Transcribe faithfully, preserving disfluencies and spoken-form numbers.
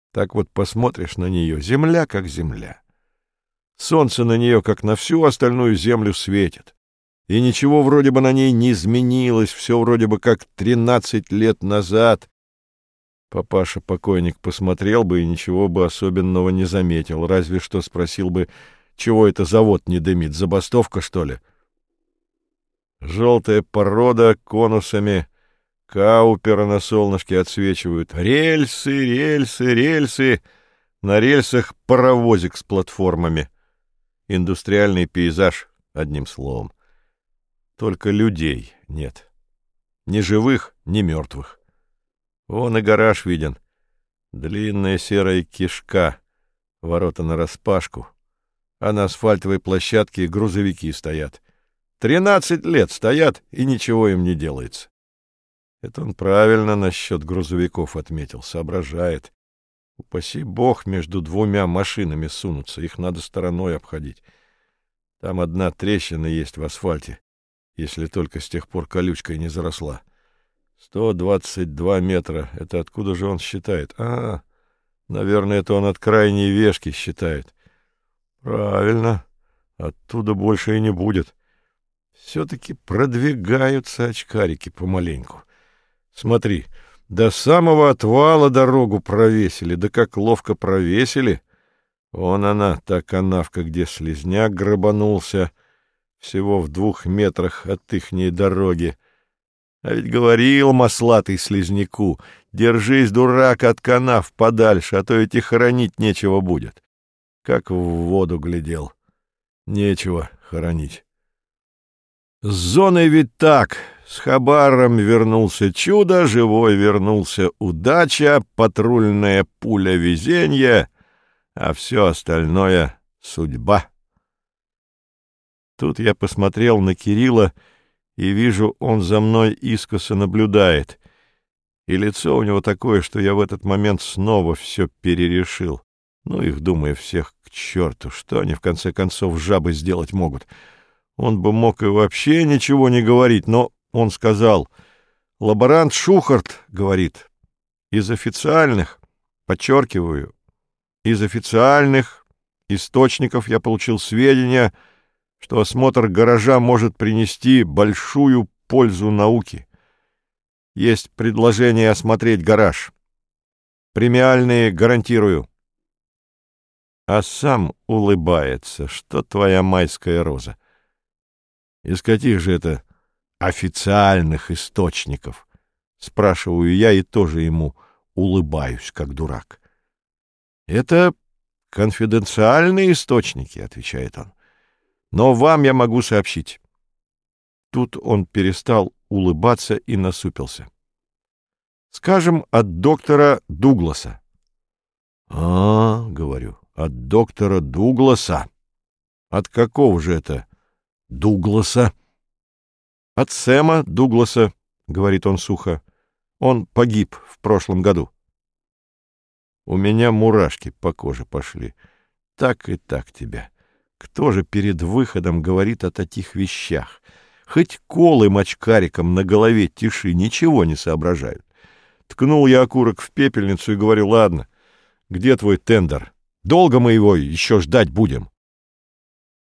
Так вот посмотришь на нее, земля как земля. Солнце на нее, как на всю остальную землю, светит. И ничего вроде бы на ней не изменилось, все вроде бы как тринадцать лет назад. Папаша-покойник посмотрел бы и ничего бы особенного не заметил, разве что спросил бы, чего это завод не дымит, забастовка, что ли? Желтая порода конусами, кауперы на солнышке отсвечивают. Рельсы, рельсы, рельсы. На рельсах паровозик с платформами. Индустриальный пейзаж, одним словом. Только людей нет. Ни живых, ни мертвых. Вон и гараж виден. Длинная серая кишка, ворота нараспашку. А на асфальтовой площадке грузовики стоят. Тринадцать лет стоят, и ничего им не делается. Это он правильно насчет грузовиков отметил, соображает. Упаси бог между двумя машинами сунуться, их надо стороной обходить. Там одна трещина есть в асфальте, если только с тех пор колючкой не заросла. Сто двадцать два метра. Это откуда же он считает? А, наверное, это он от крайней вешки считает. Правильно. Оттуда больше и не будет. Все-таки продвигаются очкарики помаленьку. Смотри, до самого отвала дорогу провесили, да как ловко провесили. Вон она, та канавка, где слизняк грабанулся, всего в двух метрах от ихней дороги. А ведь говорил маслатый слизняку: держись, дурак, от канав подальше, а то ведь и хоронить нечего будет. Как в воду глядел. Нечего хоронить. С зоной ведь так. С хабаром вернулся чудо, живой вернулся удача, патрульная пуля везенья, а все остальное — судьба. Тут я посмотрел на Кирилла и вижу, он за мной искоса наблюдает. И лицо у него такое, что я в этот момент снова все перерешил. Ну их, думаю, всех к черту, что они в конце концов жабы сделать могут. Он бы мог и вообще ничего не говорить, но он сказал: лаборант Шухарт, говорит, из официальных, подчеркиваю, из официальных источников я получил сведения, что осмотр гаража может принести большую пользу науке. Есть предложение осмотреть гараж. Премиальные гарантирую. А сам улыбается, что твоя майская роза. Из каких же это официальных источников? Спрашиваю я и тоже ему улыбаюсь, как дурак. Это конфиденциальные источники, отвечает он. Но вам я могу сообщить. Тут он перестал улыбаться и насупился. Скажем, от доктора Дугласа. А, говорю, от доктора Дугласа. От какого же это Дугласа? От Сэма Дугласа, говорит он сухо. Он погиб в прошлом году. У меня мурашки по коже пошли. Так и так тебя. Кто же перед выходом говорит о таких вещах? Хоть колым очкариком на голове тиши, ничего не соображают. Ткнул я окурок в пепельницу и говорю: ладно, где твой тендер? Долго мы его еще ждать будем?